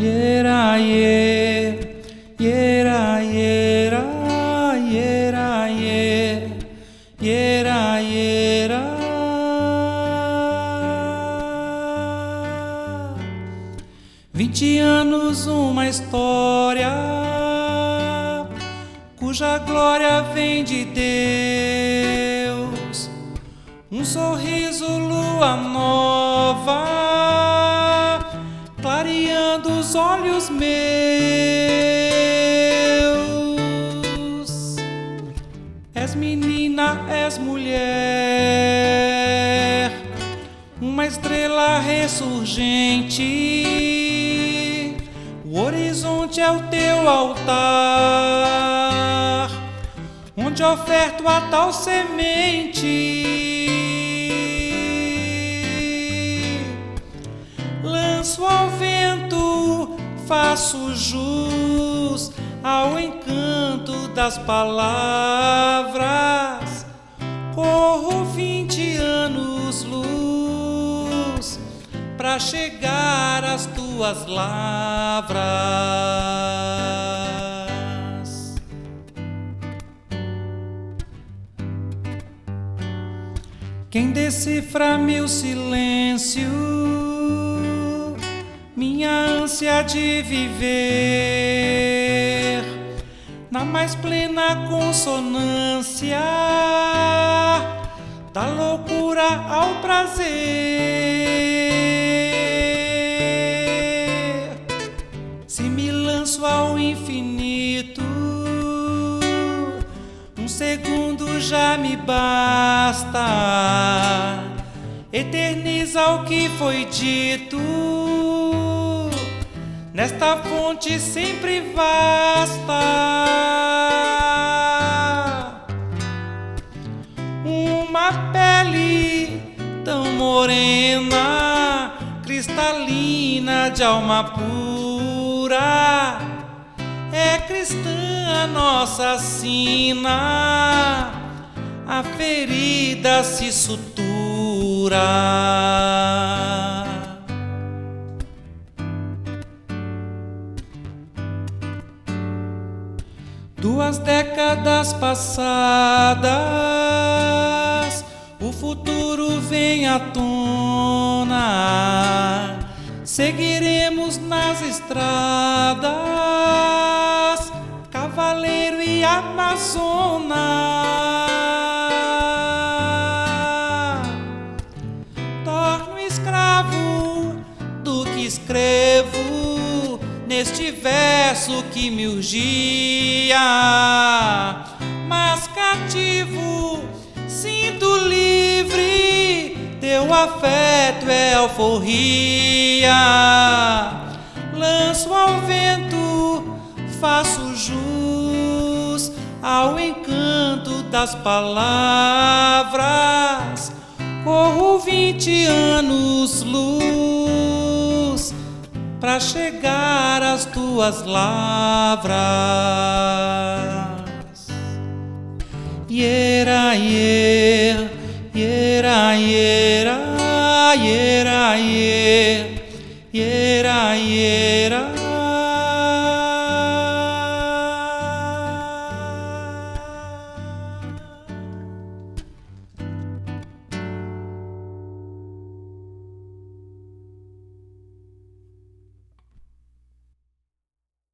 Yera, ye, yera, yera, yera, ye, yera, yera. 20 anos, uma história cuja glória vem de Deus. Um sorriso, lua nova, clareando os olhos meus. És menina, és mulher, uma estrela ressurgente. O horizonte é o teu altar, onde oferto a tal semente. Lanço ao vento, faço jus ao encanto das palavras. Corro 20 anos luz pra chegar às tuas lavras. Quem decifra meu silêncio, minha ânsia de viver na mais plena consonância da loucura ao prazer. Se me lanço ao infinito, um segundo já me basta. Eterniza o que foi dito nesta fonte sempre vasta. Uma pele tão morena, cristalina, de alma pura, é cristã a nossa sina, a ferida se sutura. Duas décadas passadas, o futuro vem à tona. Seguiremos nas estradas, cavaleiro e amazona. Torno escravo do que escrevo neste verso que me urgia, mas cativo, sinto livre, teu afeto é alforria. Lanço ao vento, faço jus ao encanto das palavras. Corro 20 anos luz pra chegar às tuas lavras. Yera, yera, yera, yera, yera, yera.